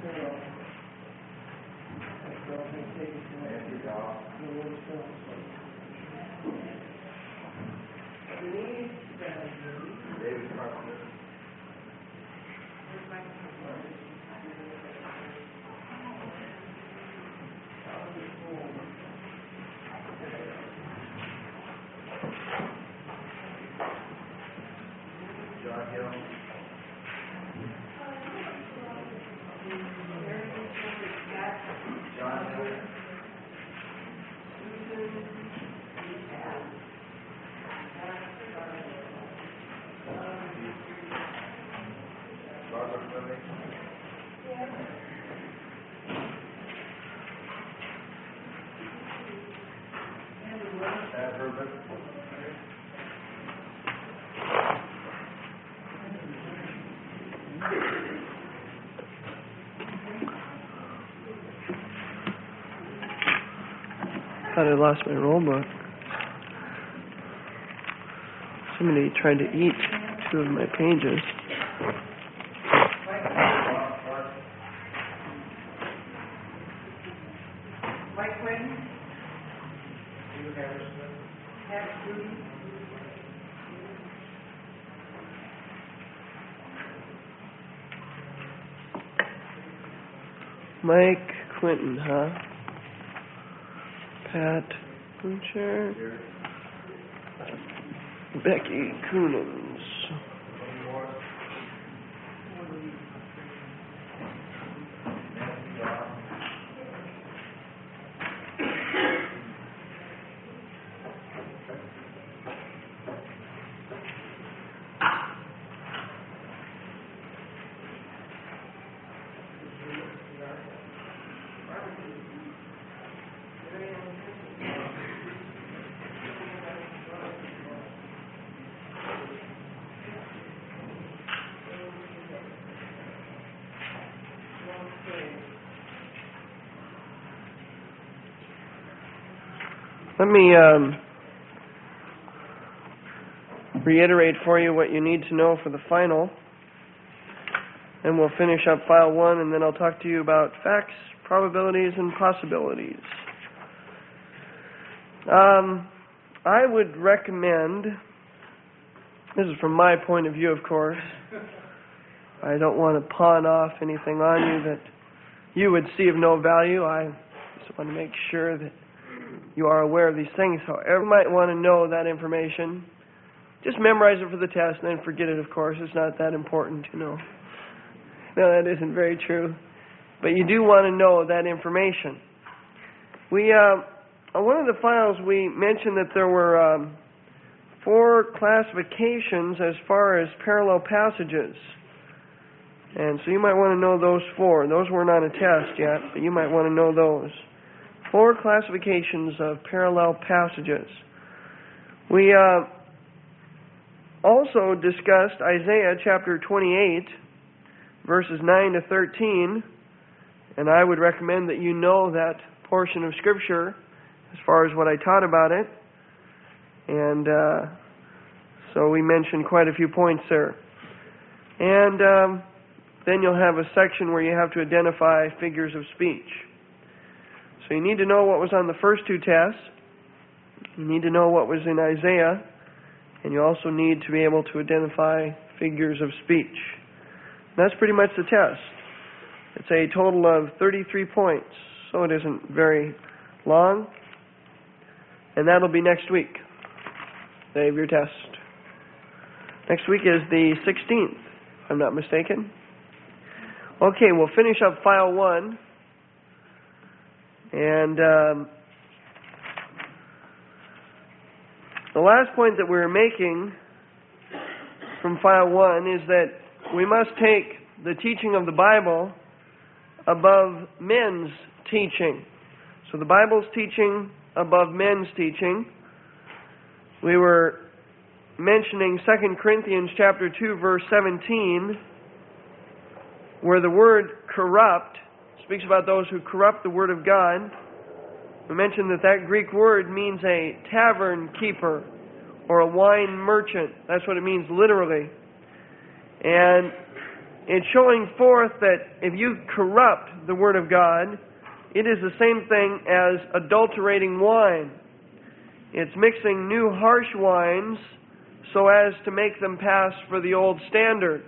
Thought I lost my roll book. Somebody tried to eat two of my pages. Mike Quinton, huh? Pat Butcher. Becky Coonens. Let me reiterate for you what you need to know for the final, and we'll finish up file 1, and then I'll talk to you about facts, probabilities, and possibilities. I would recommend, this is from my point of view, of course, I don't want to pawn off anything on you that you would see of no value. I just want to make sure that you are aware of these things. However, you might want to know that information. Just memorize it for the test and then forget it, of course. It's not that important, you know. No, that isn't very true. But you do want to know that information. On one of the files, we mentioned that there were 4 classifications as far as parallel passages. And so you might want to know those 4. Those weren't on a test yet, but you might want to know those. 4 classifications of parallel passages. We also discussed Isaiah chapter 28, verses 9 to 13, and I would recommend that you know that portion of Scripture as far as what I taught about it. And so we mentioned quite a few points there. And then you'll have a section where you have to identify figures of speech. So you need to know what was on the first 2 tests. You need to know what was in Isaiah. And you also need to be able to identify figures of speech. And that's pretty much the test. It's a total of 33 points, so it isn't very long. And that'll be next week, the day of your test. Next week is the 16th, if I'm not mistaken. Okay, we'll finish up file 1. And the last point that we're making from file 1 is that we must take the teaching of the Bible above men's teaching. So the Bible's teaching above men's teaching. We were mentioning 2 Corinthians chapter 2, verse 17, where the word corrupt speaks about those who corrupt the Word of God. We mentioned that Greek word means a tavern keeper or a wine merchant. That's what it means literally. And It's showing forth that if you corrupt the Word of God, it is the same thing as adulterating wine. It's mixing new harsh wines so as to make them pass for the old standards.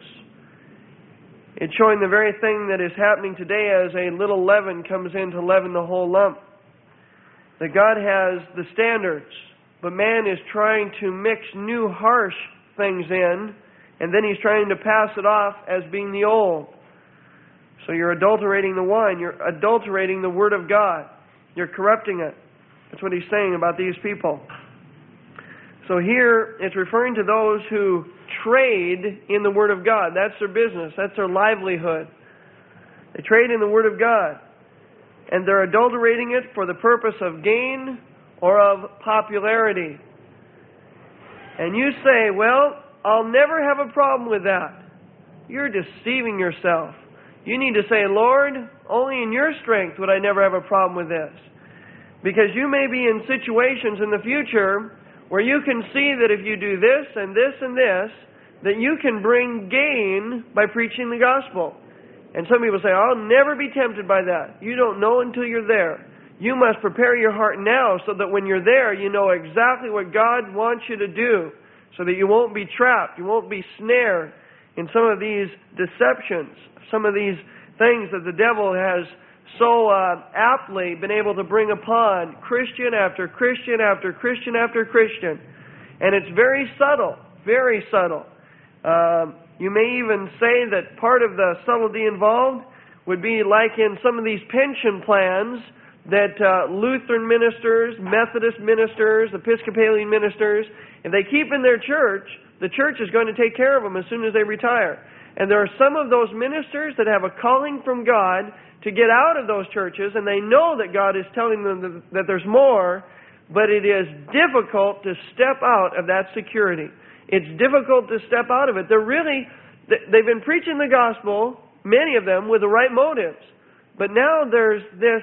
It's showing the very thing that is happening today as a little leaven comes in to leaven the whole lump. That God has the standards, but man is trying to mix new harsh things in, and then he's trying to pass it off as being the old. So you're adulterating the wine. You're adulterating the Word of God. You're corrupting it. That's what he's saying about these people. So here it's referring to those who trade in the Word of God. That's their business. That's their livelihood. They trade in the Word of God. And they're adulterating it for the purpose of gain or of popularity. And you say, well, I'll never have a problem with that. You're deceiving yourself. You need to say, Lord, only in your strength would I never have a problem with this. Because you may be in situations in the future where you can see that if you do this and this and this, that you can bring gain by preaching the gospel. And some people say, I'll never be tempted by that. You don't know until you're there. You must prepare your heart now so that when you're there, you know exactly what God wants you to do, so that you won't be trapped, you won't be snared in some of these deceptions, some of these things that the devil has so aptly been able to bring upon Christian after Christian after Christian after Christian. And it's very subtle, very subtle. You may even say that part of the subtlety involved would be like in some of these pension plans that Lutheran ministers, Methodist ministers, Episcopalian ministers, if they keep in their church, the church is going to take care of them as soon as they retire. And there are some of those ministers that have a calling from God to get out of those churches, and they know that God is telling them that there's more, but it is difficult to step out of that security. It's difficult to step out of it. They've been preaching the gospel, many of them, with the right motives. But now there's this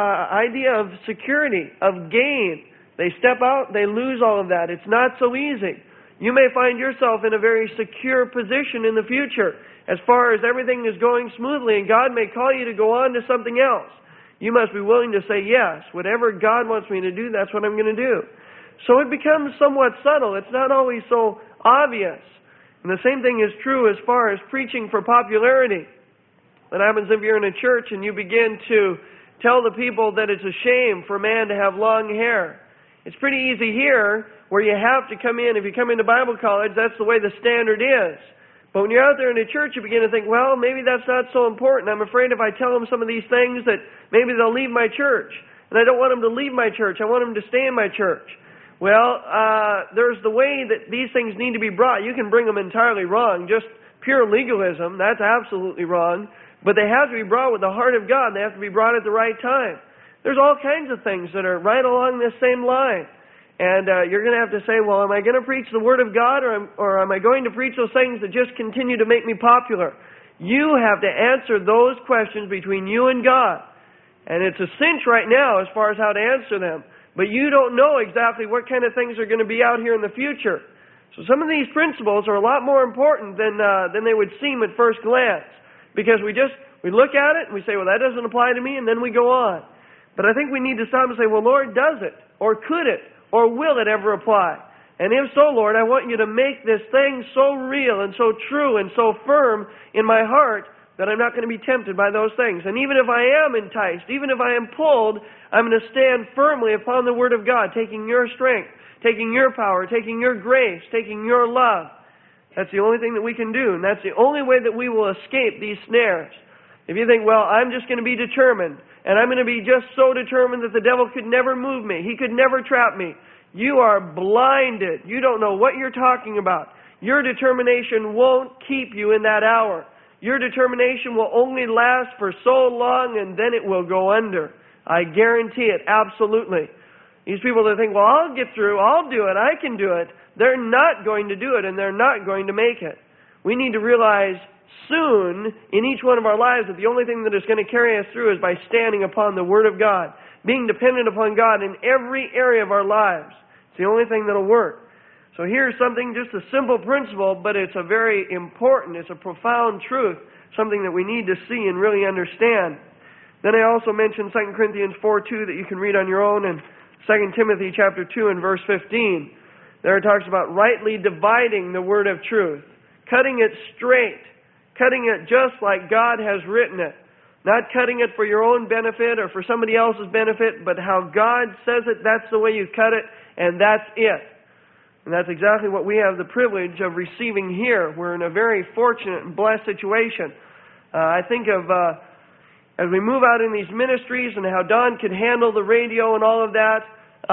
idea of security, of gain. They step out, they lose all of that. It's not so easy. You may find yourself in a very secure position in the future as far as everything is going smoothly, and God may call you to go on to something else. You must be willing to say, yes, whatever God wants me to do, that's what I'm going to do. So it becomes somewhat subtle. It's not always so obvious. And the same thing is true as far as preaching for popularity. What happens if you're in a church and you begin to tell the people that it's a shame for a man to have long hair? It's pretty easy here where you have to come in. If you come into Bible college, that's the way the standard is. But when you're out there in a church, you begin to think, well, maybe that's not so important. I'm afraid if I tell them some of these things that maybe they'll leave my church. And I don't want them to leave my church. I want them to stay in my church. Well, there's the way that these things need to be brought. You can bring them entirely wrong. Just pure legalism, that's absolutely wrong. But they have to be brought with the heart of God. They have to be brought at the right time. There's all kinds of things that are right along this same line. And you're going to have to say, well, am I going to preach the Word of God or am I going to preach those things that just continue to make me popular? You have to answer those questions between you and God. And it's a cinch right now as far as how to answer them. But you don't know exactly what kind of things are going to be out here in the future. So some of these principles are a lot more important than they would seem at first glance. Because we look at it and we say, well, that doesn't apply to me, and then we go on. But I think we need to stop and say, well, Lord, does it? Or could it? Or will it ever apply? And if so, Lord, I want you to make this thing so real and so true and so firm in my heart that I'm not going to be tempted by those things. And even if I am enticed, even if I am pulled, I'm going to stand firmly upon the Word of God, taking your strength, taking your power, taking your grace, taking your love. That's the only thing that we can do, and that's the only way that we will escape these snares. If you think, well, I'm just going to be determined, and I'm going to be just so determined that the devil could never move me, he could never trap me, you are blinded. You don't know what you're talking about. Your determination won't keep you in that hour. Your determination will only last for so long, and then it will go under. I guarantee it, absolutely. These people that think, well, I'll get through, I'll do it, I can do it, they're not going to do it, and they're not going to make it. We need to realize soon in each one of our lives that the only thing that is going to carry us through is by standing upon the Word of God, being dependent upon God in every area of our lives. It's the only thing that will work. So here's something, just a simple principle, but it's a very important, it's a profound truth, something that we need to see and really understand. Then I also mentioned 2 Corinthians 4:2 that you can read on your own, and 2 Timothy chapter 2 and verse 15. There it talks about rightly dividing the word of truth, cutting it straight, cutting it just like God has written it. Not cutting it for your own benefit or for somebody else's benefit, but how God says it, that's the way you cut it, and that's it. And that's exactly what we have the privilege of receiving here. We're in a very fortunate and blessed situation. I think of as we move out in these ministries and how Don can handle the radio and all of that,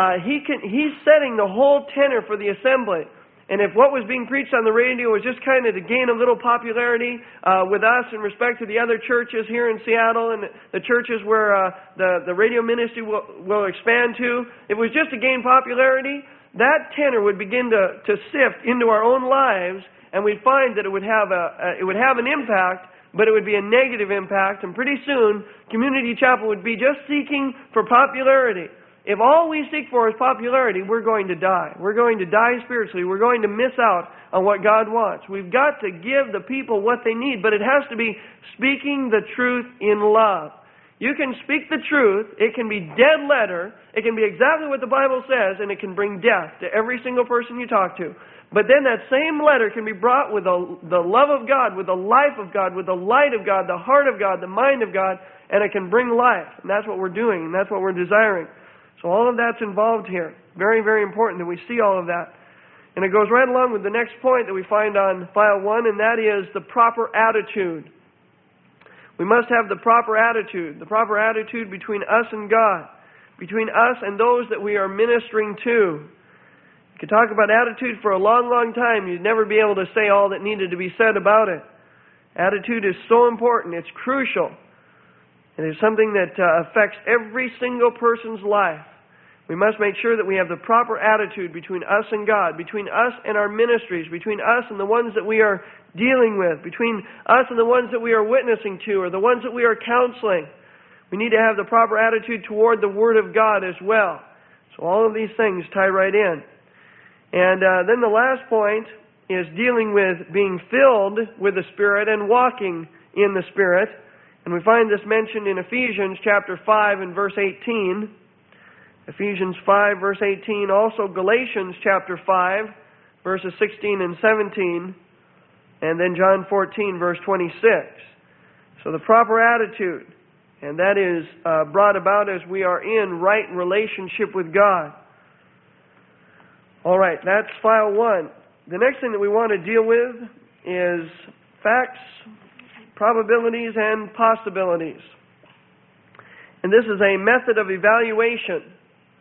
he's setting the whole tenor for the assembly. And if what was being preached on the radio was just kind of to gain a little popularity with us in respect to the other churches here in Seattle and the churches where the radio ministry will expand to, if it was just to gain popularity, that tenor would begin to sift into our own lives, and we'd find that it would have an impact, but it would be a negative impact, and pretty soon Community Chapel would be just seeking for popularity. If all we seek for is popularity, we're going to die. We're going to die spiritually. We're going to miss out on what God wants. We've got to give the people what they need, but it has to be speaking the truth in love. You can speak the truth. It can be dead letter. It can be exactly what the Bible says, and it can bring death to every single person you talk to. But then that same letter can be brought with the love of God, with the life of God, with the light of God, the heart of God, the mind of God, and it can bring life. And that's what we're doing, and that's what we're desiring. So all of that's involved here. Very, very important that we see all of that. And it goes right along with the next point that we find on file 1, and that is the proper attitude. We must have the proper attitude between us and God, between us and those that we are ministering to. You could talk about attitude for a long, long time. You'd never be able to say all that needed to be said about it. Attitude is so important. It's crucial. It is something that affects every single person's life. We must make sure that we have the proper attitude between us and God, between us and our ministries, between us and the ones that we are dealing with, between us and the ones that we are witnessing to, or the ones that we are counseling. We need to have the proper attitude toward the Word of God as well. So all of these things tie right in. And then the last point is dealing with being filled with the Spirit and walking in the Spirit. And we find this mentioned in Ephesians chapter 5 and verse 18. Ephesians 5 verse 18. Also Galatians chapter 5 verses 16 and 17. And then John 14 verse 26. So the proper attitude. And that is brought about as we are in right relationship with God. All right, that's file 1. The next thing that we want to deal with is facts, probabilities, and possibilities. And this is a method of evaluation.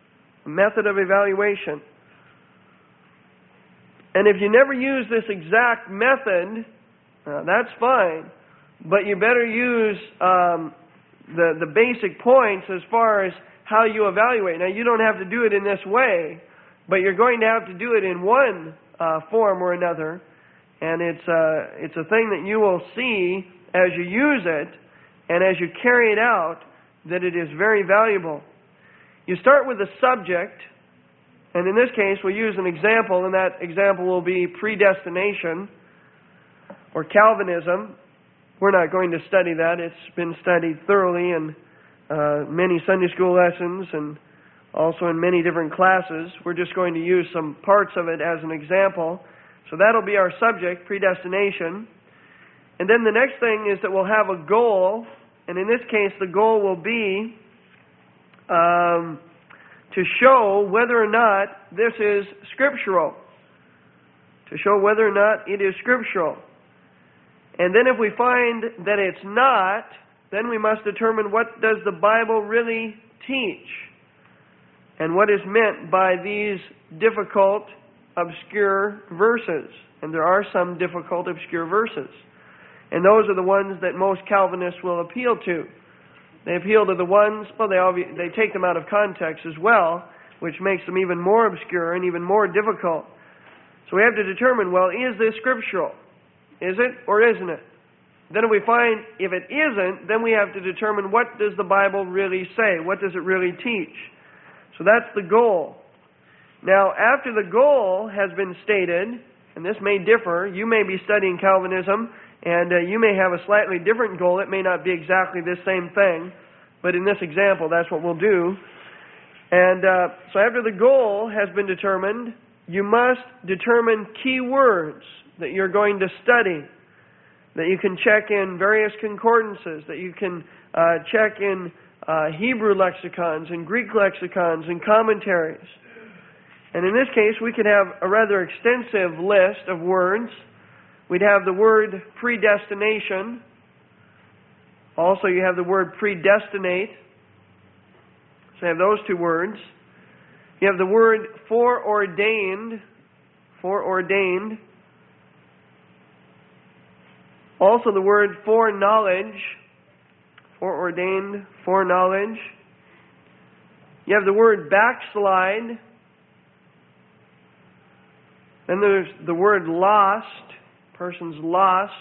And if you never use this exact method, that's fine. But you better use the basic points as far as how you evaluate. Now, you don't have to do it in this way, but you're going to have to do it in one form or another. And it's a thing that you will see as you use it and as you carry it out, that it is very valuable. You start with the subject, and in this case we'll use an example, and that example will be predestination or Calvinism. We're not going to study that. It's been studied thoroughly in many Sunday school lessons and also in many different classes. We're just going to use some parts of it as an example. So that'll be our subject, predestination. And then the next thing is that we'll have a goal, and in this case the goal will be to show whether or not this is scriptural. To show whether or not it is scriptural. And then if we find that it's not, then we must determine what does the Bible really teach, and what is meant by these difficult, obscure verses. And there are some difficult, obscure verses. And those are the ones that most Calvinists will appeal to. They appeal to the ones, well, they take them out of context as well, which makes them even more obscure and even more difficult. So we have to determine, well, is this scriptural? Is it or isn't it? Then if we find if it isn't, then we have to determine what does the Bible really say? What does it really teach? So that's the goal. Now, after the goal has been stated, and this may differ, you may be studying Calvinism, And you may have a slightly different goal. It may not be exactly this same thing, but in this example, that's what we'll do. And so after the goal has been determined, you must determine key words that you're going to study, that you can check in various concordances, that you can check in Hebrew lexicons and Greek lexicons and commentaries. And in this case, we could have a rather extensive list of words. We'd have the word predestination. Also, you have the word predestinate. So you have those two words. You have the word foreordained. Foreordained. Also the word foreknowledge. Foreordained, foreknowledge. You have the word backslide. Then there's the word lost. Person's lost.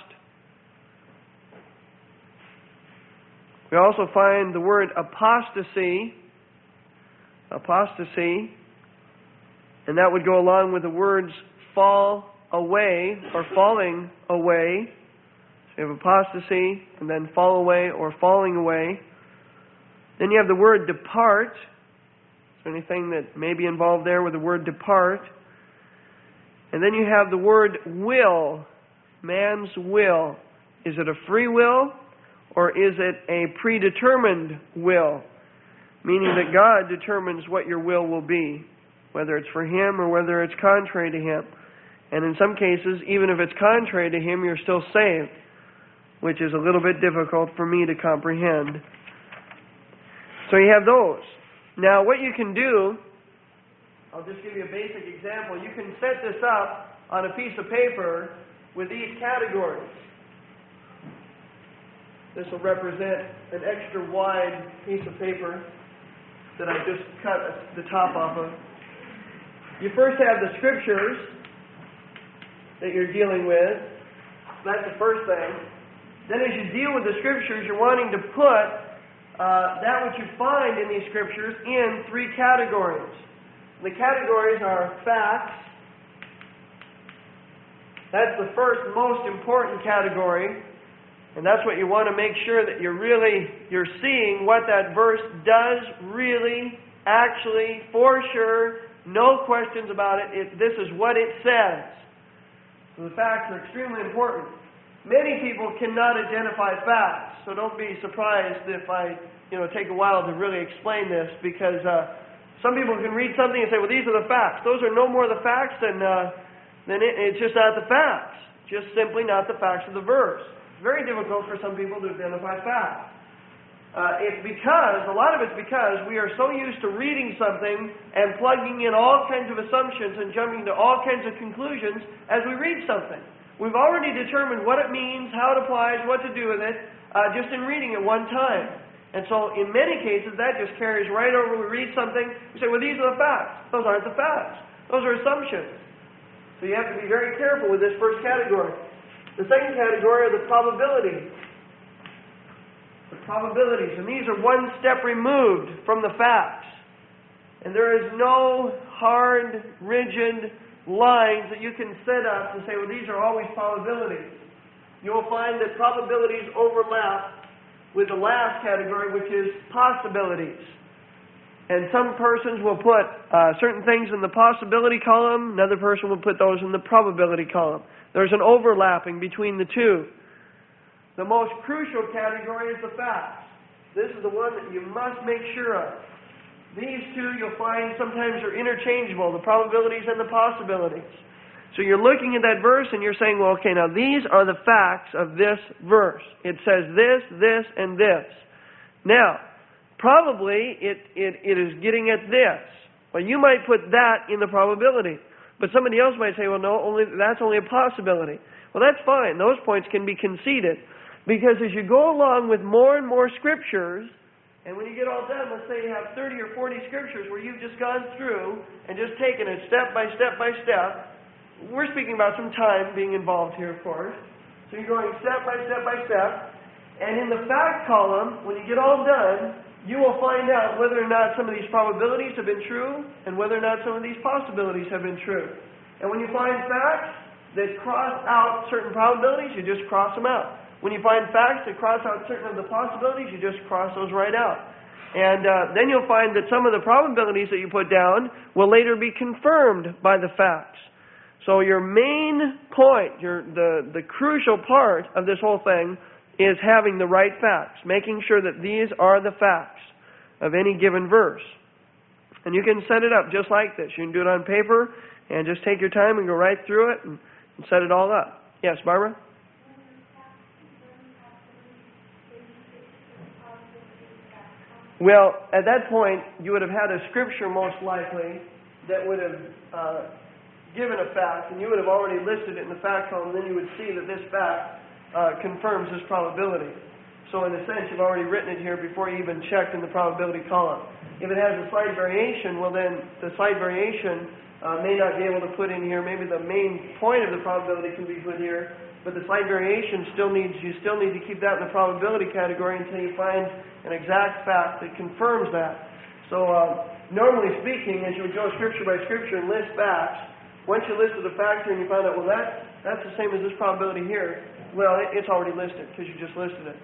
We also find the word apostasy. Apostasy. And that would go along with the words fall away or falling away. So you have apostasy and then fall away or falling away. Then you have the word depart. Is there anything that may be involved there with the word depart? And then you have the word will. Man's will. Is it a free will or is it a predetermined will? Meaning that God determines what your will be, whether it's for Him or whether it's contrary to Him. And in some cases, even if it's contrary to Him, you're still saved, which is a little bit difficult for me to comprehend. So you have those. Now what you can do, I'll just give you a basic example. You can set this up on a piece of paper with these categories. This will represent an extra wide piece of paper that I just cut the top off of. You first have the scriptures that you're dealing with. That's the first thing. Then as you deal with the scriptures, you're wanting to put that which you find in these scriptures in three categories. The categories are facts. That's the first most important category. And that's what you want to make sure that you're seeing what that verse does really, actually, for sure, no questions about it. This is what it says. So the facts are extremely important. Many people cannot identify facts, so don't be surprised if I take a while to really explain this, because some people can read something and say, well, these are the facts. Those are no more the facts than it's just not the facts. Just simply not the facts of the verse. It's very difficult for some people to identify facts. A lot of it's because we are so used to reading something and plugging in all kinds of assumptions and jumping to all kinds of conclusions as we read something. We've already determined what it means, how it applies, what to do with it, just in reading it one time. And so in many cases that just carries right over. We read something, we say, well, these are the facts. Those aren't the facts. Those are assumptions. So you have to be very careful with this first category. The second category are the probabilities. The probabilities. And these are one step removed from the facts. And there is no hard, rigid lines that you can set up to say, well, these are always probabilities. You will find that probabilities overlap with the last category, which is possibilities. And some persons will put certain things in the possibility column, another person will put those in the probability column. There's an overlapping between the two. The most crucial category is the facts. This is the one that you must make sure of. These two you'll find sometimes are interchangeable, the probabilities and the possibilities. So you're looking at that verse and you're saying, well, okay, now these are the facts of this verse. It says this, this, and this. Now, probably it is getting at this. Well, you might put that in the probability. But somebody else might say, well, no, that's only a possibility. Well, that's fine. Those points can be conceded. Because as you go along with more and more scriptures, and when you get all done, let's say you have 30 or 40 scriptures where you've just gone through and just taken it step by step by step. We're speaking about some time being involved here, of course. So you're going step by step by step. And in the fact column, when you get all done, you will find out whether or not some of these probabilities have been true and whether or not some of these possibilities have been true. And when you find facts, that cross out certain probabilities, you just cross them out. When you find facts that cross out certain of the possibilities, you just cross those right out. And then you'll find that some of the probabilities that you put down will later be confirmed by the facts. So your main point, the crucial part of this whole thing is having the right facts, making sure that these are the facts of any given verse. And you can set it up just like this. You can do it on paper and just take your time and go right through it and set it all up. Yes, Barbara? Well, at that point, you would have had a scripture most likely that would have given a fact, and you would have already listed it in the fact column, and then you would see that this fact confirms this probability. So in a sense, you've already written it here before you even checked in the probability column. If it has a slight variation, well then the slight variation may not be able to put in here. Maybe the main point of the probability can be put here, but the slight variation you still need to keep that in the probability category until you find an exact fact that confirms that. So normally speaking, as you would go scripture by scripture and list facts, once you listed the fact here and you find out, well, that's the same as this probability here, well, it's already listed because you just listed it.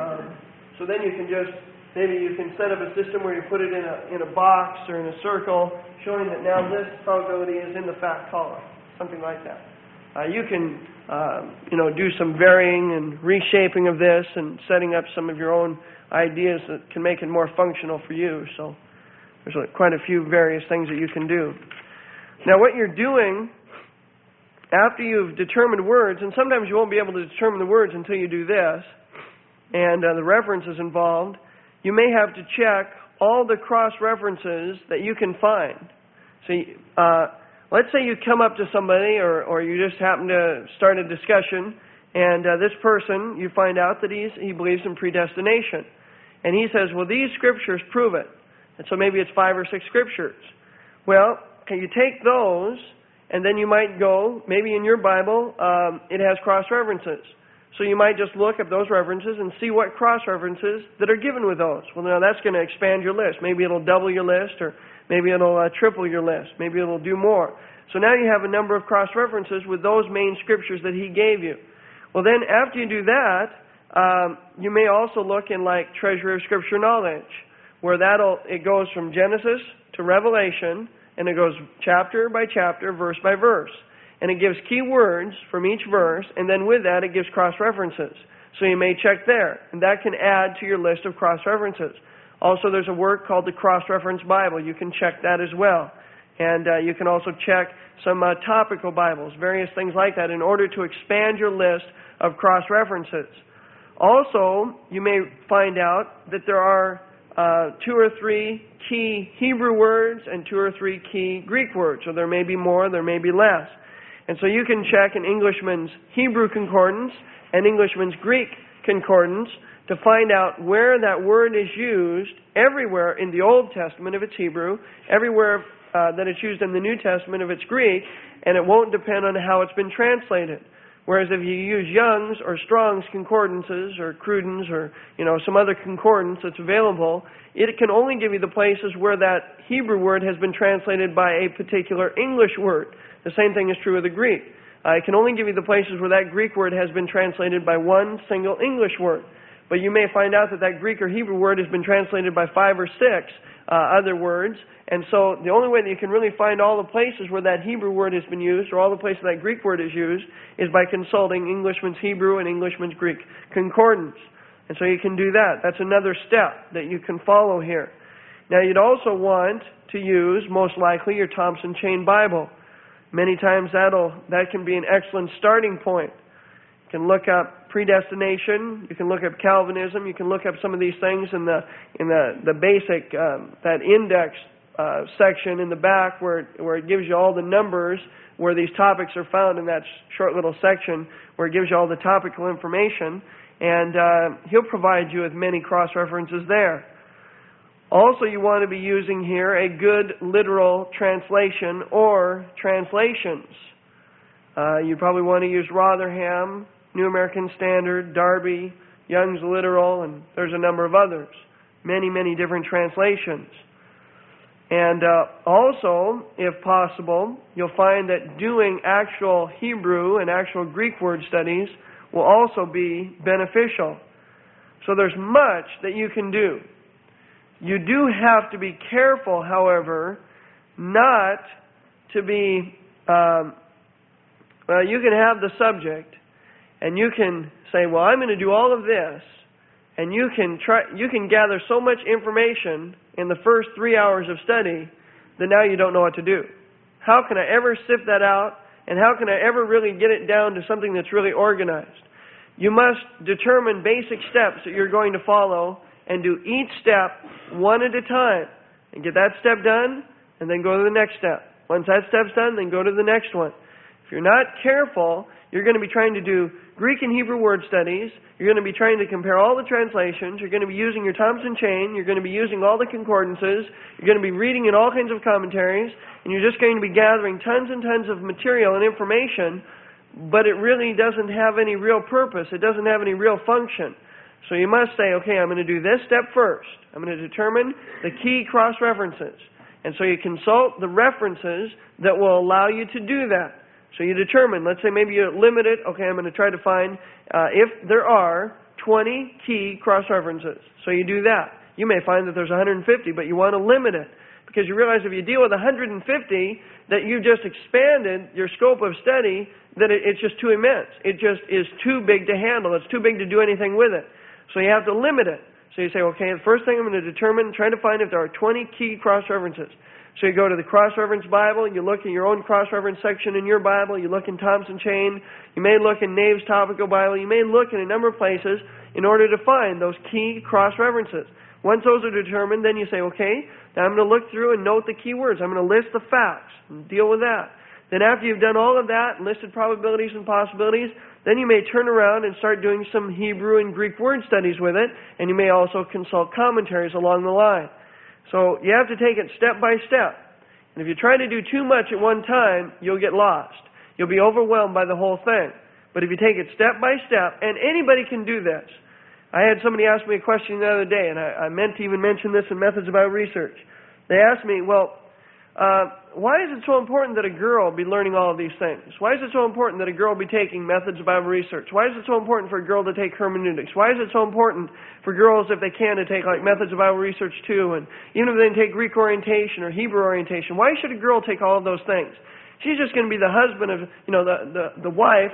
So then you can maybe you can set up a system where you put it in a box or in a circle, showing that now this probability is in the fact column, something like that. You can do some varying and reshaping of this and setting up some of your own ideas that can make it more functional for you. So there's quite a few various things that you can do. Now what you're doing after you've determined words, and sometimes you won't be able to determine the words until you do this, and the references involved, you may have to check all the cross-references that you can find. See, let's say you come up to somebody or you just happen to start a discussion, and this person, you find out that he believes in predestination. And he says, well, these scriptures prove it. And so maybe it's 5 or 6 scriptures. Well, can you take those, and then you might go, maybe in your Bible, it has cross-references. So you might just look at those references and see what cross-references that are given with those. Well, now that's going to expand your list. Maybe it'll double your list, or maybe it'll triple your list. Maybe it'll do more. So now you have a number of cross-references with those main scriptures that he gave you. Well, then after you do that, you may also look in like Treasury of Scripture Knowledge, where it goes from Genesis to Revelation, and it goes chapter by chapter, verse by verse. And it gives key words from each verse, and then with that it gives cross-references. So you may check there, and that can add to your list of cross-references. Also, there's a work called the Cross-Reference Bible. You can check that as well. And you can also check some topical Bibles, various things like that, in order to expand your list of cross-references. Also, you may find out that there are 2 or 3 key Hebrew words and 2 or 3 key Greek words. So there may be more, there may be less. And so you can check an Englishman's Hebrew concordance and Englishman's Greek concordance to find out where that word is used everywhere in the Old Testament if it's Hebrew, everywhere that it's used in the New Testament if it's Greek, and it won't depend on how it's been translated. Whereas if you use Young's or Strong's concordances or Cruden's or some other concordance that's available, it can only give you the places where that Hebrew word has been translated by a particular English word. The same thing is true of the Greek. It can only give you the places where that Greek word has been translated by one single English word. But you may find out that Greek or Hebrew word has been translated by 5 or 6 other words. And so the only way that you can really find all the places where that Hebrew word has been used, or all the places that Greek word is used, is by consulting Englishman's Hebrew and Englishman's Greek concordance. And so you can do that. That's another step that you can follow here. Now you'd also want to use, most likely, your Thompson Chain Bible. Many times that can be an excellent starting point. You can look up predestination. You can look up Calvinism. You can look up some of these things in the basic that index section in the back where it gives you all the numbers where these topics are found in that short little section where it gives you all the topical information, and he'll provide you with many cross-references there. Also, you want to be using here a good literal translation or translations. You probably want to use Rotherham, New American Standard, Darby, Young's Literal, and there's a number of others. Many, many different translations. And also, if possible, you'll find that doing actual Hebrew and actual Greek word studies will also be beneficial. So there's much that you can do. You do have to be careful, however, not to be... you can have the subject, and you can say, well, I'm going to do all of this, and you can gather so much information in the first 3 hours of study that now you don't know what to do. How can I ever sift that out, and how can I ever really get it down to something that's really organized? You must determine basic steps that you're going to follow and do each step one at a time, and get that step done, and then go to the next step. Once that step's done, then go to the next one. If you're not careful, you're going to be trying to do Greek and Hebrew word studies. You're going to be trying to compare all the translations. You're going to be using your Thompson chain. You're going to be using all the concordances. You're going to be reading in all kinds of commentaries. And you're just going to be gathering tons and tons of material and information, but it really doesn't have any real purpose. It doesn't have any real function. So you must say, okay, I'm going to do this step first. I'm going to determine the key cross-references. And so you consult the references that will allow you to do that. So you determine, let's say maybe you limit it, okay, I'm going to try to find if there are 20 key cross-references. So you do that. You may find that there's 150, but you want to limit it. Because you realize if you deal with 150, that you just expanded your scope of study, that it's just too immense. It just is too big to handle. It's too big to do anything with it. So you have to limit it. So you say, okay, the first thing I'm going to determine, try to find if there are 20 key cross-references. So you go to the cross-reference Bible, you look in your own cross-reference section in your Bible, you look in Thompson Chain, you may look in Nave's Topical Bible, you may look in a number of places in order to find those key cross-references. Once those are determined, then you say, okay, now I'm going to look through and note the key words. I'm going to list the facts and deal with that. Then after you've done all of that, listed probabilities and possibilities, then you may turn around and start doing some Hebrew and Greek word studies with it, and you may also consult commentaries along the line. So you have to take it step by step. And if you try to do too much at one time, you'll get lost. You'll be overwhelmed by the whole thing. But if you take it step by step, and anybody can do this. I had somebody ask me a question the other day, and I meant to even mention this in Methods of Bible Research. They asked me, well, why is it so important that a girl be learning all of these things? Why is it so important that a girl be taking Methods of Bible Research? Why is it so important for a girl to take hermeneutics? Why is it so important for girls, if they can, to take like Methods of Bible Research too, and even if they take Greek orientation or Hebrew orientation? Why should a girl take all of those things? She's just going to be the husband of, the wife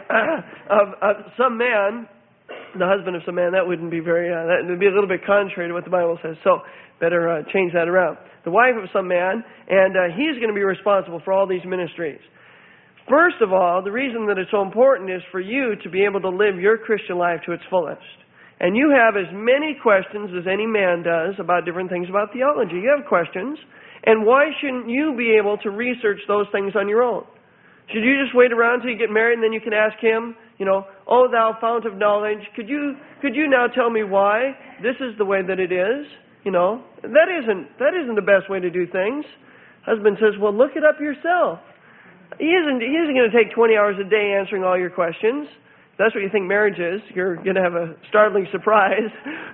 of some man. The husband of some man, that wouldn't be very, that would be a little bit contrary to what the Bible says. So better change that around. The wife of some man, and he's going to be responsible for all these ministries. First of all, the reason that it's so important is for you to be able to live your Christian life to its fullest. And you have as many questions as any man does about different things about theology. You have questions, and why shouldn't you be able to research those things on your own? Should you just wait around until you get married and then you can ask him, oh, thou fount of knowledge, could you now tell me why this is the way that it is? That isn't the best way to do things. Husband says, well, look it up yourself. He isn't going to take 20 hours a day answering all your questions. If that's what you think marriage is, you're going to have a startling surprise.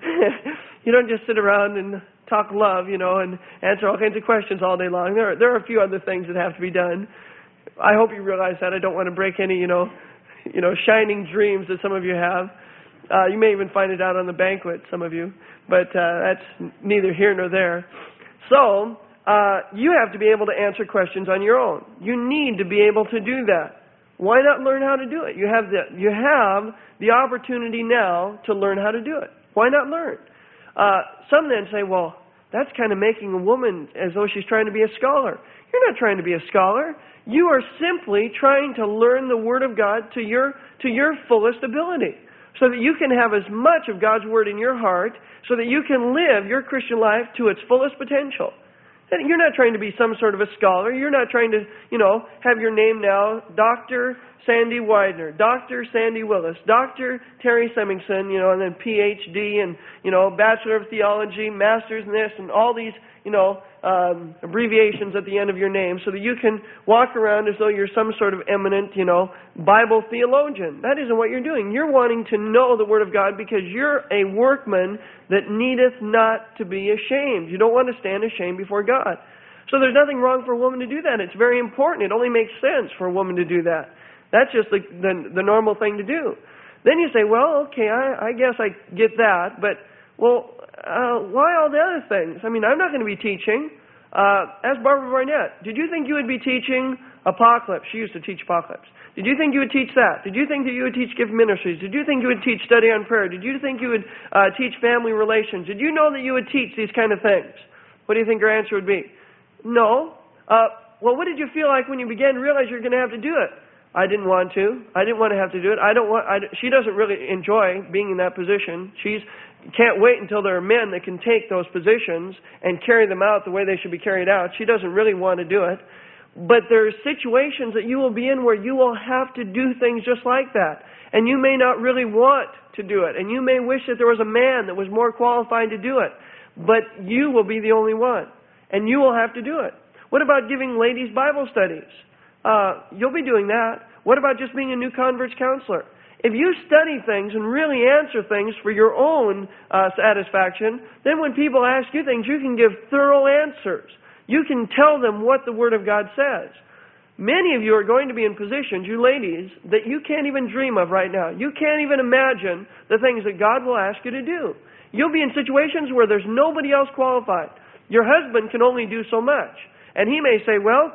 You don't just sit around and talk love, and answer all kinds of questions all day long. There are a few other things that have to be done. I hope you realize that. I don't want to break any, shining dreams that some of you have. You may even find it out on the banquet, some of you. But that's neither here nor there. So, you have to be able to answer questions on your own. You need to be able to do that. Why not learn how to do it? You have the opportunity now to learn how to do it. Why not learn? Some then say, well, that's kind of making a woman as though she's trying to be a scholar. You're not trying to be a scholar. You are simply trying to learn the Word of God to your fullest ability, so that you can have as much of God's Word in your heart, so that you can live your Christian life to its fullest potential. And you're not trying to be some sort of a scholar. You're not trying to, have your name now, Dr. Sandy Widener, Dr. Sandy Willis, Dr. Terry Semingson, and then PhD and, Bachelor of Theology, Master's in this, and all these, abbreviations at the end of your name, so that you can walk around as though you're some sort of eminent, Bible theologian. That isn't what you're doing. You're wanting to know the Word of God because you're a workman that needeth not to be ashamed. You don't want to stand ashamed before God. So there's nothing wrong for a woman to do that. It's very important. It only makes sense for a woman to do that. That's just the normal thing to do. Then you say, well, okay, I guess I get that, but, well, why all the other things? I mean, I'm not going to be teaching. Ask Barbara Barnett, did you think you would be teaching Apocalypse? She used to teach Apocalypse. Did you think you would teach that? Did you think that you would teach gift ministries? Did you think you would teach study on prayer? Did you think you would teach family relations? Did you know that you would teach these kind of things? What do you think her answer would be? No. Well, what did you feel like when you began to realize you're going to have to do it? I didn't want to. I didn't want to have to do it. She doesn't really enjoy being in that position. She can't wait until there are men that can take those positions and carry them out the way they should be carried out. She doesn't really want to do it. But there are situations that you will be in where you will have to do things just like that. And you may not really want to do it. And you may wish that there was a man that was more qualified to do it. But you will be the only one. And you will have to do it. What about giving ladies Bible studies? You'll be doing that. What about just being a new converts counselor? If you study things and really answer things for your own satisfaction, then when people ask you things, you can give thorough answers. You can tell them what the Word of God says. Many of you are going to be in positions, you ladies, that you can't even dream of right now. You can't even imagine the things that God will ask you to do. You'll be in situations where there's nobody else qualified. Your husband can only do so much. And he may say, well,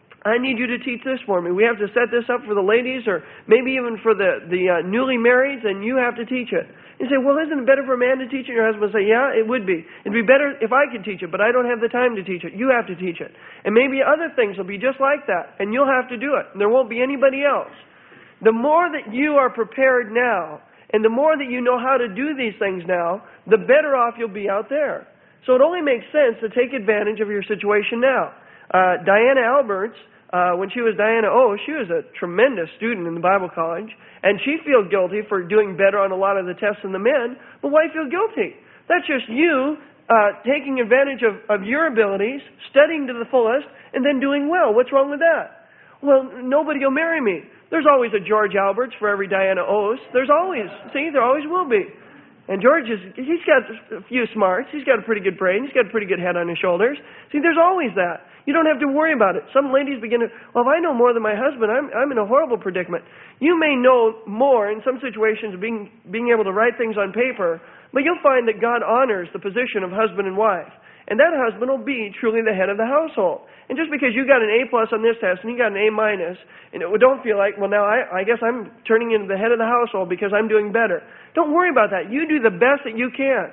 I need you to teach this for me. We have to set this up for the ladies, or maybe even for the newly married, and you have to teach it. You say, well, isn't it better for a man to teach it? Your husband will say, yeah, it would be. It'd be better if I could teach it, but I don't have the time to teach it. You have to teach it. And maybe other things will be just like that, and you'll have to do it. And there won't be anybody else. The more that you are prepared now, and the more that you know how to do these things now, the better off you'll be out there. So it only makes sense to take advantage of your situation now. Diana Alberts, when she was Diana O, she was a tremendous student in the Bible college, and she feels guilty for doing better on a lot of the tests than the men. But why feel guilty? That's just you taking advantage of your abilities, studying to the fullest, and then doing well. What's wrong with that? Well, nobody will marry me. There's always a George Alberts for every Diana O's. There always will be. And George he's got a few smarts. He's got a pretty good brain. He's got a pretty good head on his shoulders. See, there's always that. You don't have to worry about it. Some ladies begin to, well, if I know more than my husband, I'm in a horrible predicament. You may know more in some situations, being able to write things on paper, but you'll find that God honors the position of husband and wife. And that husband will be truly the head of the household. And just because you got an A+ on this test and you got an A-, and don't feel like, well, now I guess I'm turning into the head of the household because I'm doing better. Don't worry about that. You do the best that you can.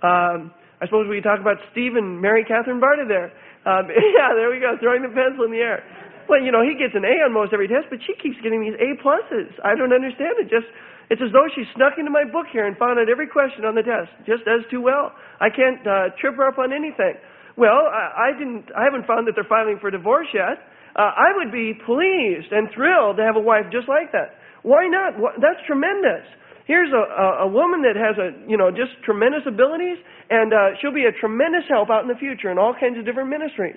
I suppose we could talk about Steve and Mary Catherine Barta there. Yeah, there we go, throwing the pencil in the air. Well, he gets an A on most every test, but she keeps getting these A+. I don't understand it. It's as though she snuck into my book here and found out every question on the test. Just does too well. I can't trip her up on anything. Well, I haven't found that they're filing for divorce yet. I would be pleased and thrilled to have a wife just like that. Why not? That's tremendous. Here's a woman that has just tremendous abilities, and she'll be a tremendous help out in the future in all kinds of different ministries.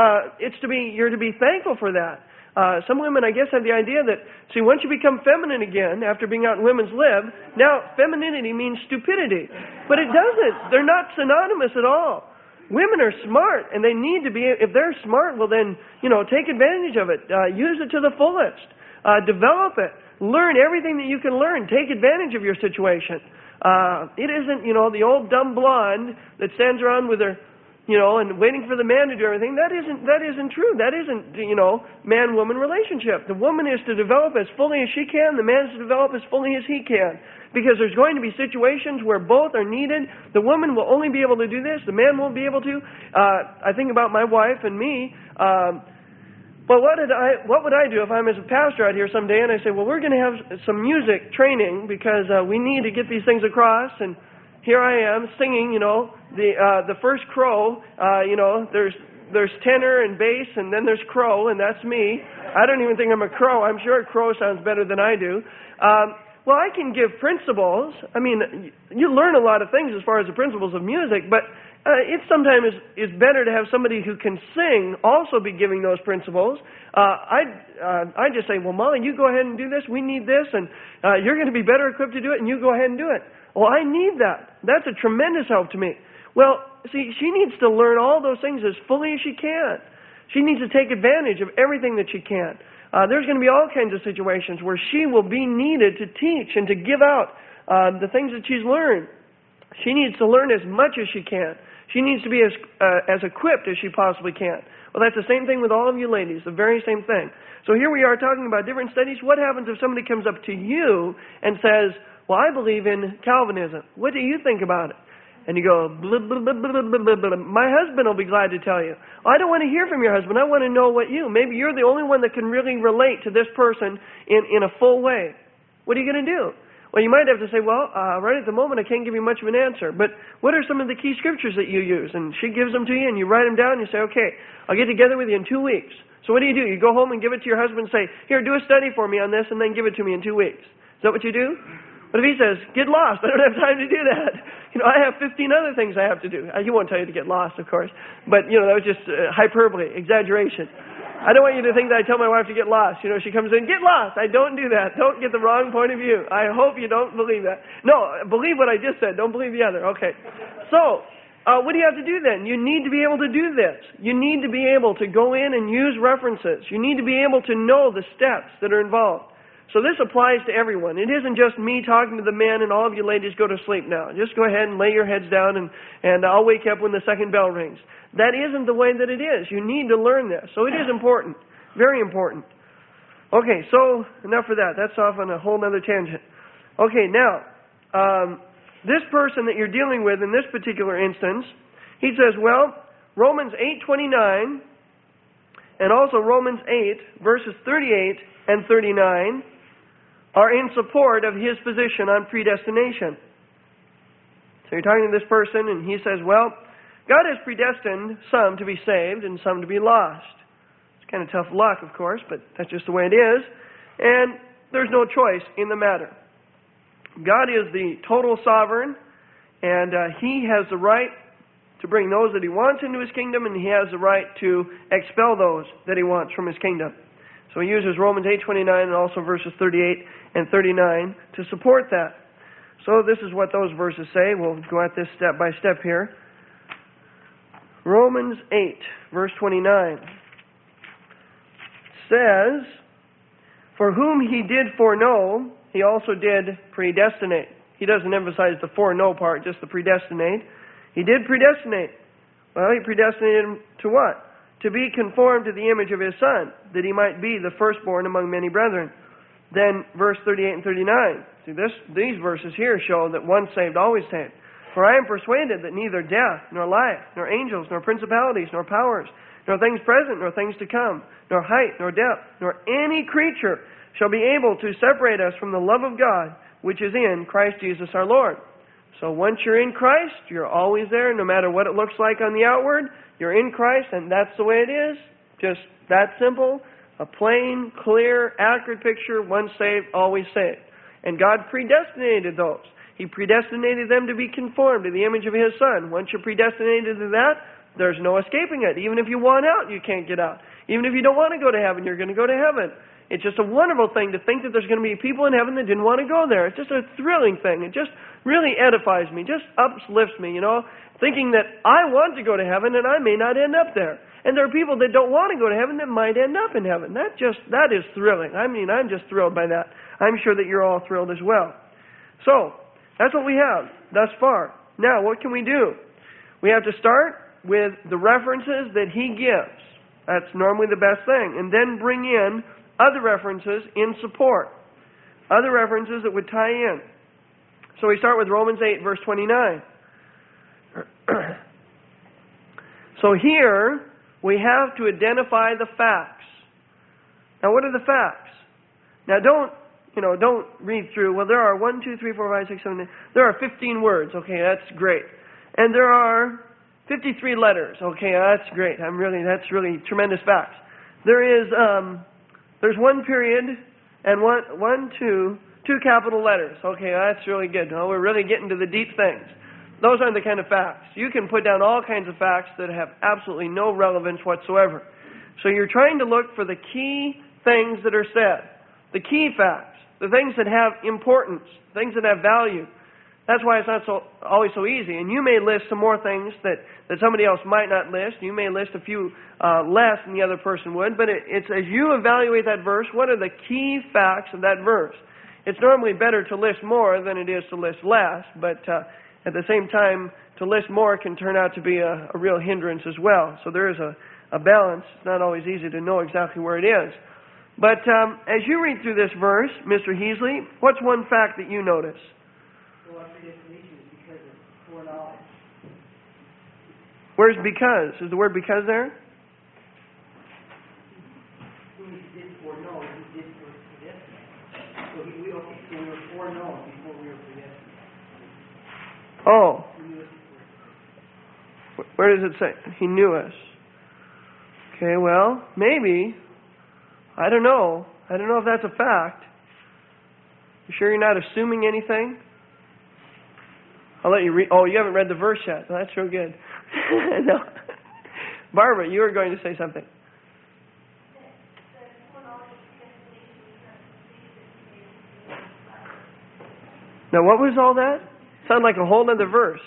You're to be thankful for that. Some women, I guess, have the idea that, see, once you become feminine again after being out in women's lib, now femininity means stupidity. But it doesn't. They're not synonymous at all. Women are smart, and they need to be, if they're smart, well then, take advantage of it. Use it to the fullest. Develop it. Learn everything that you can learn. Take advantage of your situation. It isn't, the old dumb blonde that stands around with her, and waiting for the man to do everything. That isn't true. That isn't, man-woman relationship. The woman is to develop as fully as she can. The man is to develop as fully as he can. Because there's going to be situations where both are needed. The woman will only be able to do this. The man won't be able to. I think about my wife and me. Well, what would I do if I'm as a pastor out here someday and I say, well, we're going to have some music training because we need to get these things across, and here I am singing, the first crow, there's tenor and bass, and then there's crow, and that's me. I don't even think I'm a crow. I'm sure a crow sounds better than I do. Well, I can give principles. I mean, you learn a lot of things as far as the principles of music, but it sometimes is better to have somebody who can sing also be giving those principles. I just say, well, Molly, you go ahead and do this. We need this, and you're going to be better equipped to do it, and you go ahead and do it. Well, I need that. That's a tremendous help to me. Well, see, she needs to learn all those things as fully as she can. She needs to take advantage of everything that she can. There's going to be all kinds of situations where she will be needed to teach and to give out the things that she's learned. She needs to learn as much as she can. She needs to be as equipped as she possibly can. Well, that's the same thing with all of you ladies, the very same thing. So here we are talking about different studies. What happens if somebody comes up to you and says, well, I believe in Calvinism. What do you think about it? And you go, blah, blah, blah, blah, blah, blah, blah. My husband will be glad to tell you. Oh, I don't want to hear from your husband. I want to know what you. Maybe you're the only one that can really relate to this person in a full way. What are you going to do? Well, you might have to say, well, right at the moment I can't give you much of an answer. But what are some of the key scriptures that you use? And she gives them to you and you write them down and you say, okay, I'll get together with you in 2 weeks. So what do? You go home and give it to your husband and say, here, do a study for me on this and then give it to me in 2 weeks. Is that what you do? What if he says, get lost? I don't have time to do that. I have 15 other things I have to do. He won't tell you to get lost, of course. But, that was just hyperbole, exaggeration. I don't want you to think that I tell my wife to get lost. She comes in, get lost. I don't do that. Don't get the wrong point of view. I hope you don't believe that. No, believe what I just said. Don't believe the other. Okay. So, what do you have to do then? You need to be able to do this. You need to be able to go in and use references. You need to be able to know the steps that are involved. So this applies to everyone. It isn't just me talking to the men and all of you ladies go to sleep now. Just go ahead and lay your heads down and I'll wake up when the second bell rings. That isn't the way that it is. You need to learn this. So it is important. Very important. Okay, so enough for that. That's off on a whole other tangent. Okay, now, this person that you're dealing with in this particular instance, he says, well, Romans 8:29 and also Romans 8, verses 38 and 39, are in support of his position on predestination. So you're talking to this person and he says, well, God has predestined some to be saved and some to be lost. It's kind of tough luck, of course, but that's just the way it is. And there's no choice in the matter. God is the total sovereign, and he has the right to bring those that he wants into his kingdom, and he has the right to expel those that he wants from his kingdom. So he uses Romans 8:29 and also verses 38 and 39 to support that. So this is what those verses say. We'll go at this step by step here. Romans 8, verse 29 says, for whom he did foreknow, he also did predestinate. He doesn't emphasize the foreknow part, just the predestinate. He did predestinate. Well, he predestinated him to what? To be conformed to the image of his Son, that he might be the firstborn among many brethren. Then verse 38 and 39. See, these verses here show that once saved, always saved. For I am persuaded that neither death, nor life, nor angels, nor principalities, nor powers, nor things present, nor things to come, nor height, nor depth, nor any creature shall be able to separate us from the love of God, which is in Christ Jesus our Lord. So once you're in Christ, you're always there, no matter what it looks like on the outward. You're in Christ, and that's the way it is. Just that simple. A plain, clear, accurate picture. Once saved, always saved. And God predestinated those. He predestinated them to be conformed to the image of his Son. Once you're predestinated to that, there's no escaping it. Even if you want out, you can't get out. Even if you don't want to go to heaven, you're going to go to heaven. It's just a wonderful thing to think that there's going to be people in heaven that didn't want to go there. It's just a thrilling thing. It just really edifies me, just uplifts me, thinking that I want to go to heaven and I may not end up there. And there are people that don't want to go to heaven that might end up in heaven. That is thrilling. I mean, I'm just thrilled by that. I'm sure that you're all thrilled as well. So, that's what we have thus far. Now, what can we do? We have to start with the references that he gives. That's normally the best thing. And then bring in other references in support. Other references that would tie in. So we start with Romans 8, verse 29. So here, we have to identify the facts. Now, what are the facts? Now, don't read through, well, there are 1, 2, 3, 4, 5, 6, 7, 8. There are 15 words. Okay, that's great. And there are 53 letters. Okay, that's great. That's really tremendous facts. There's one period and two capital letters. Okay, that's really good. Oh, we're really getting to the deep things. Those aren't the kind of facts. You can put down all kinds of facts that have absolutely no relevance whatsoever. So you're trying to look for the key things that are said, the key facts, the things that have importance, things that have value. That's why it's not always so easy. And you may list some more things that somebody else might not list. You may list a few less than the other person would. But it's as you evaluate that verse, what are the key facts of that verse? It's normally better to list more than it is to list less. But at the same time, to list more can turn out to be a real hindrance as well. So there is a balance. It's not always easy to know exactly where it is. But as you read through this verse, Mr. Heasley, what's one fact that you notice? Well, our predestination is because of foreknowledge. Where's because? Is the word because there? Who he did foreknow, he did predestinate. So we were foreknown before we were predestined. Oh. Where does it say? He knew us. Okay, well, maybe. I don't know. I don't know if that's a fact. You sure you're not assuming anything? I'll let you read. Oh, you haven't read the verse yet. Well, that's real good. No. Barbara, you were going to say something. Now, what was all that? Sounded like a whole other verse.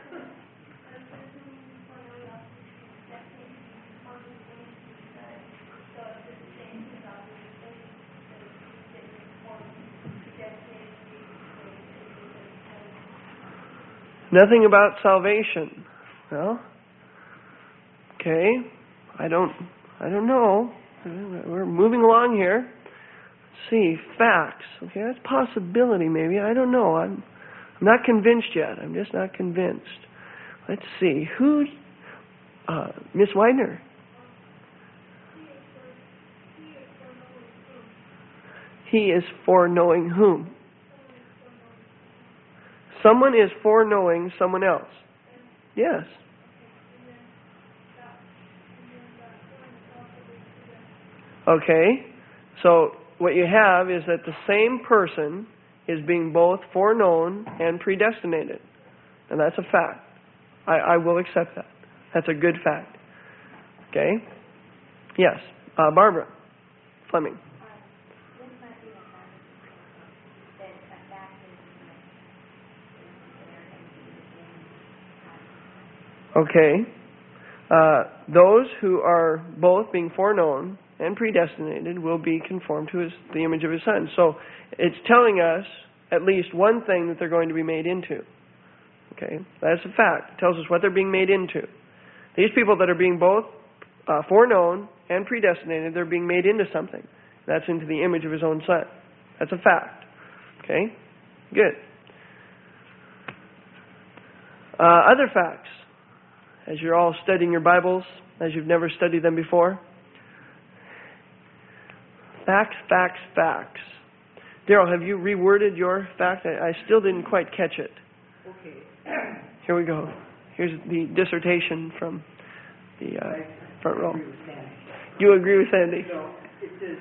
Nothing about salvation. Well, okay. I don't know. We're moving along here. Let's see, facts. Okay, that's possibility maybe. I don't know. I'm not convinced yet. I'm just not convinced. Let's see. Who? Miss Widener. He is foreknowing whom? Someone is foreknowing someone else. Yes. Okay. So what you have is that the same person is being both foreknown and predestinated. And that's a fact. I will accept that. That's a good fact. Okay? Yes. Barbara Fleming. Okay. Those who are both being foreknown and predestinated will be conformed to the image of His Son. So it's telling us at least one thing that they're going to be made into. Okay? That's a fact. It tells us what they're being made into. These people that are being both foreknown and predestinated, they're being made into something. That's into the image of His own Son. That's a fact. Okay? Good. Other facts. As you're all studying your Bibles, as you've never studied them before. Facts, facts, facts. Daryl, have you reworded your fact? I still didn't quite catch it. Okay. Here we go. Here's the dissertation from the front row. You agree with Sandy? So it says,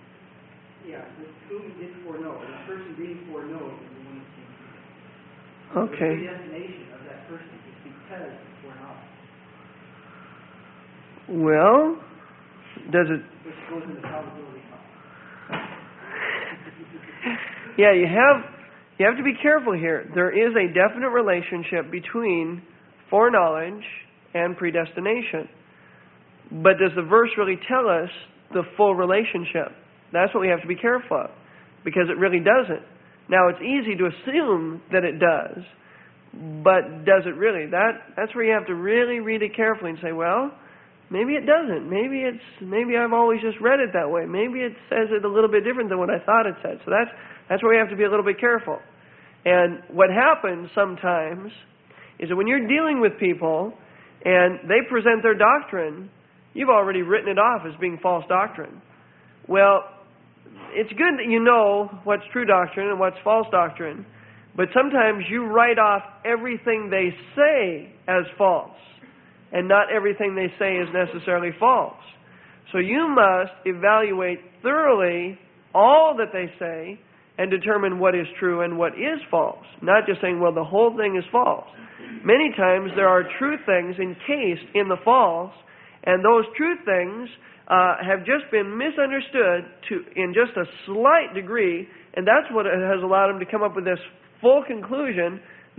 whom he did foreknow. The person being foreknown is the one who came. Okay. The predestination of that person is because of foreknowledge. Well, does it... Which goes in the probability column. Yeah, you have to be careful here. There is a definite relationship between foreknowledge and predestination. But does the verse really tell us the full relationship? That's what we have to be careful of, because it really doesn't. Now, it's easy to assume that it does, but does it really? That's where you have to really read it carefully and say, well, maybe it doesn't. Maybe I've always just read it that way. Maybe it says it a little bit different than what I thought it said. So that's where we have to be a little bit careful. And what happens sometimes is that when you're dealing with people and they present their doctrine, you've already written it off as being false doctrine. Well, it's good that you know what's true doctrine and what's false doctrine, but sometimes you write off everything they say as false, and not everything they say is necessarily false. So you must evaluate thoroughly all that they say and determine what is true and what is false. Not just saying, well, the whole thing is false. Many times there are true things encased in the false, and those true things have just been misunderstood in just a slight degree, and that's what has allowed them to come up with this full conclusion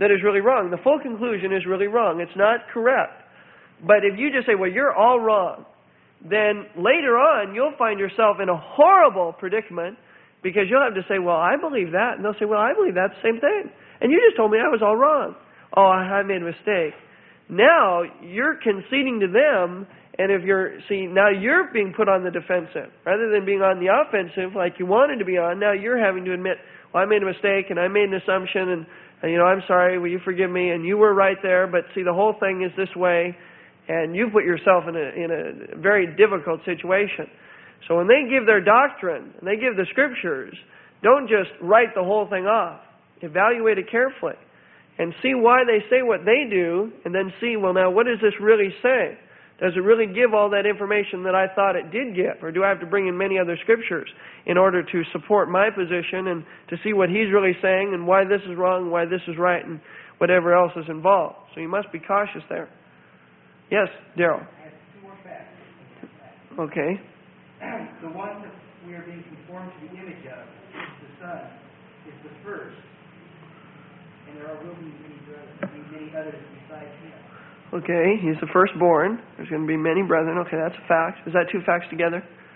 that is really wrong. The full conclusion is really wrong. It's not correct. But if you just say, well, you're all wrong, then later on you'll find yourself in a horrible predicament because you'll have to say, well, I believe that. And they'll say, well, I believe that same thing. And you just told me I was all wrong. Oh, I made a mistake. Now you're conceding to them, and now you're being put on the defensive. Rather than being on the offensive like you wanted to be on, now you're having to admit, well, I made a mistake and I made an assumption and I'm sorry, will you forgive me? And you were right there, but see, the whole thing is this way. And you put yourself in a very difficult situation. So when they give their doctrine, and they give the Scriptures, don't just write the whole thing off. Evaluate it carefully. And see why they say what they do, and then see, well, now, what does this really say? Does it really give all that information that I thought it did give? Or do I have to bring in many other Scriptures in order to support my position and to see what he's really saying and why this is wrong, why this is right, and whatever else is involved? So you must be cautious there. Yes, Daryl. I have two more facts. Okay. The one that we are being conformed to the image of, the Son, is the first. And there will be many others besides him. Okay, he's the firstborn. There's going to be many brethren. Okay, that's a fact. Is that two facts together?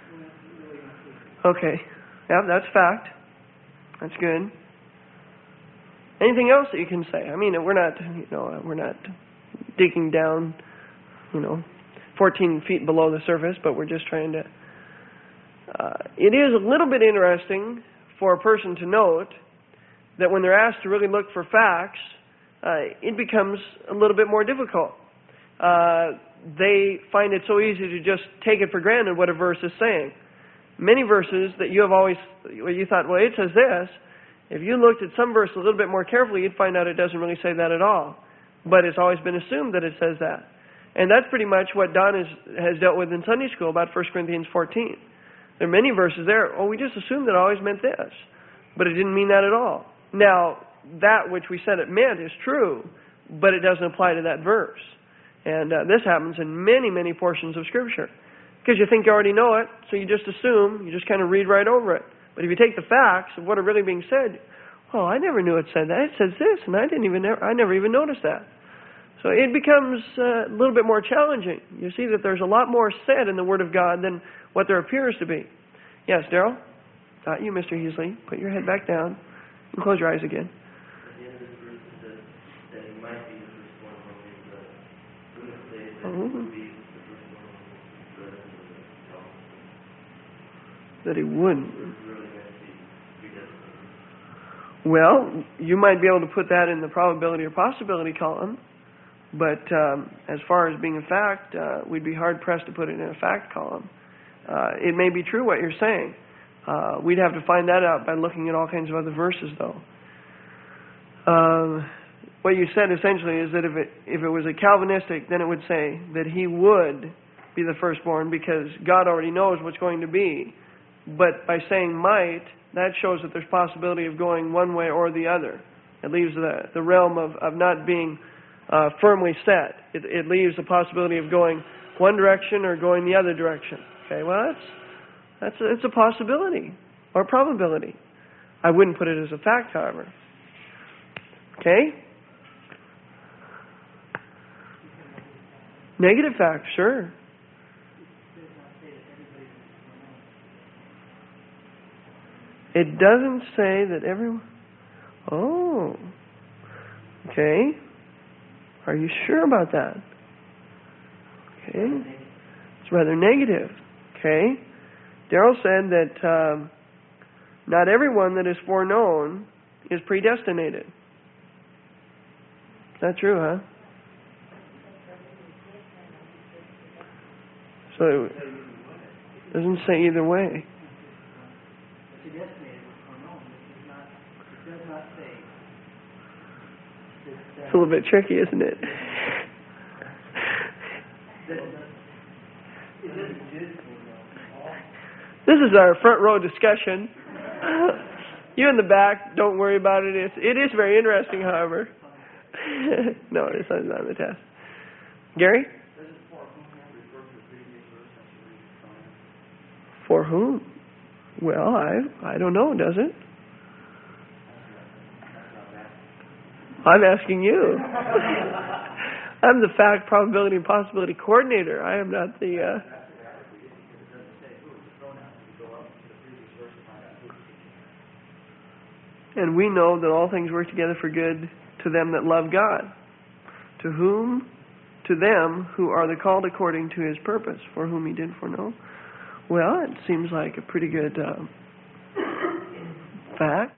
Okay. Yeah, that's fact. That's good. Anything else that you can say? I mean, we're not digging down 14 feet below the surface, but we're just trying to... it is a little bit interesting for a person to note that when they're asked to really look for facts, it becomes a little bit more difficult. They find it so easy to just take it for granted what a verse is saying. Many verses that you thought, well, it says this. If you looked at some verse a little bit more carefully, you'd find out it doesn't really say that at all. But it's always been assumed that it says that. And that's pretty much what Don has dealt with in Sunday school about 1 Corinthians 14. There are many verses there. Oh, we just assumed that it always meant this. But it didn't mean that at all. Now, that which we said it meant is true, but it doesn't apply to that verse. And this happens in many, many portions of Scripture. Because you think you already know it, so you just assume, you just kind of read right over it. But if you take the facts of what are really being said, oh, I never knew it said that. It says this, and I never even noticed that. So it becomes a little bit more challenging. You see that there's a lot more said in the Word of God than what there appears to be. Yes, Daryl? Not you, Mr. Heasley. Put your head back down and close your eyes again. At the end of this verse, it says that he might be the firstborn among many brothers. Wouldn't it say that he would be the firstborn among his brothers in the house? That he wouldn't. Really meant to be predestinated. Well, you might be able to put that in the probability or possibility column. But as far as being a fact, we'd be hard-pressed to put it in a fact column. It may be true what you're saying. We'd have to find that out by looking at all kinds of other verses, though. What you said essentially is that if it was a Calvinistic, then it would say that he would be the firstborn because God already knows what's going to be. But by saying might, that shows that there's possibility of going one way or the other. It leaves the realm of not being firmly set. It leaves the possibility of going one direction or going the other direction. Okay, well, it's a possibility or probability. I wouldn't put it as a fact, however. Okay? Negative fact, sure. It doesn't say that everyone... Oh. Okay. Are you sure about that? Okay. It's rather negative. Okay. Daryl said that not everyone that is foreknown is predestinated. Is that true, huh? So it doesn't say either way. It's a little bit tricky, isn't it? This is our front row discussion. You in the back, don't worry about it. It is very interesting, however. No, it's not on the test. Gary? For whom? Well, I don't know, does it? I'm asking you. I'm the fact, probability, and possibility coordinator. I am not the... And we know that all things work together for good to them that love God. To whom? To them who are the called according to His purpose, for whom He did foreknow. Well, it seems like a pretty good fact.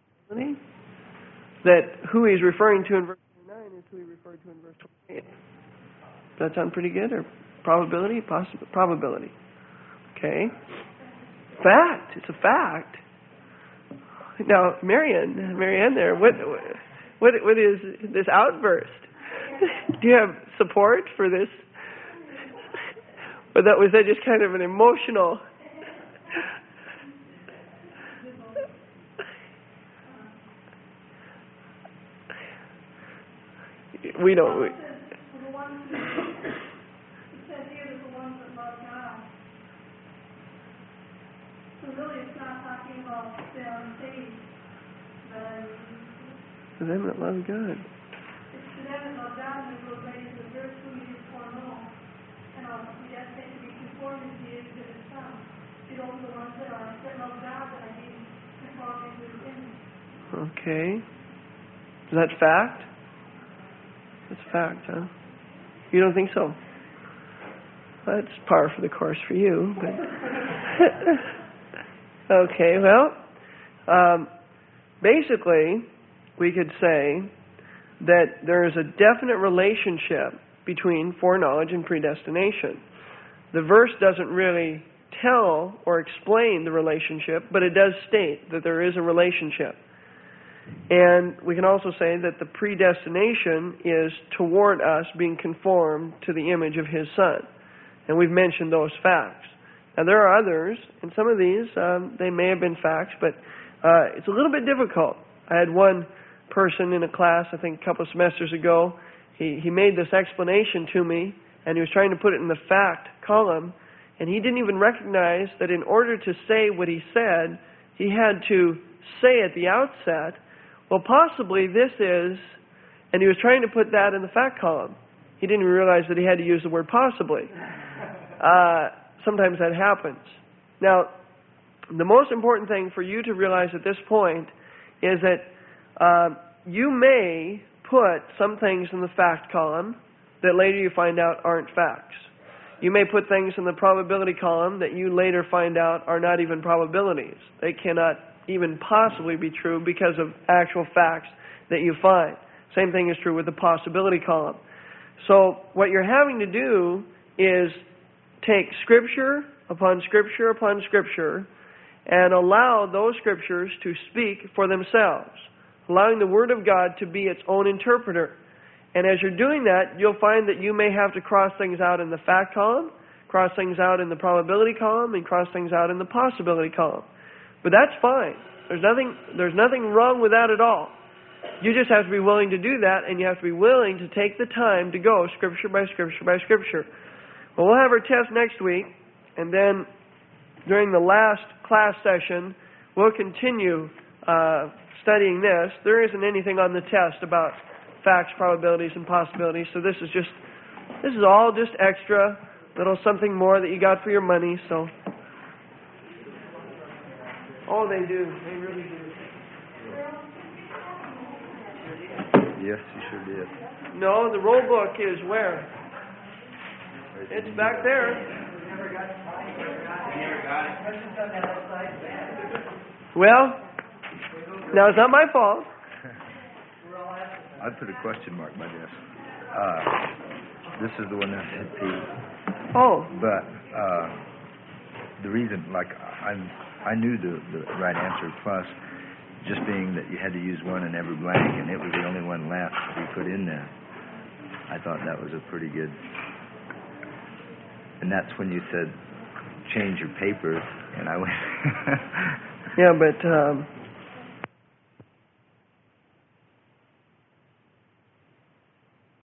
That who He's referring to in verse 29 is who He referred to in verse 28. Does that sound pretty good? Or probability? Probability. Okay. Fact. It's a fact. Now, Marianne there, what is this outburst? Do you have support for this? Or was that just kind of an emotional... We don't... To them that love God. It's to them that love God, and will ready to the verse whom He did foreknow. And we just say to be conformed as He is to His Son. To those the ones that love God, that are being conformed into His image. Okay. Is that fact? That's fact, huh? You don't think so? Well, that's par for the course for you, but... Okay, well, basically, we could say that there is a definite relationship between foreknowledge and predestination. The verse doesn't really tell or explain the relationship, but it does state that there is a relationship. And we can also say that the predestination is toward us being conformed to the image of His Son. And we've mentioned those facts. Now, there are others, and some of these, they may have been facts, but it's a little bit difficult. I had one person in a class, I think a couple of semesters ago, he made this explanation to me, and he was trying to put it in the fact column, and he didn't even recognize that in order to say what he said, he had to say at the outset, well, possibly this is, and he was trying to put that in the fact column. He didn't even realize that he had to use the word possibly. Sometimes that happens. Now, the most important thing for you to realize at this point is that you may put some things in the fact column that later you find out aren't facts. You may put things in the probability column that you later find out are not even probabilities. They cannot even possibly be true because of actual facts that you find. Same thing is true with the possibility column. So what you're having to do is take Scripture upon Scripture upon Scripture and allow those Scriptures to speak for themselves, allowing the Word of God to be its own interpreter. And as you're doing that, you'll find that you may have to cross things out in the fact column, cross things out in the probability column, and cross things out in the possibility column. But that's fine. There's nothing wrong with that at all. You just have to be willing to do that, and you have to be willing to take the time to go Scripture by Scripture by Scripture. Well, we'll have our test next week, and then during the last class session, we'll continue studying this. There isn't anything on the test about facts, probabilities, and possibilities, so this is all just extra, little something more that you got for your money, so... Oh, they do. They really do. Yes, you sure did. No, the roll book is where? It's back there. Well, now it's not my fault. I put a question mark by this. This is the one that said P. Oh. But the reason, I knew the right answer, plus just being that you had to use one in every blank, and it was the only one left to be put in there. I thought that was a pretty good... And that's when you said, change your paper, and I went... Yeah, but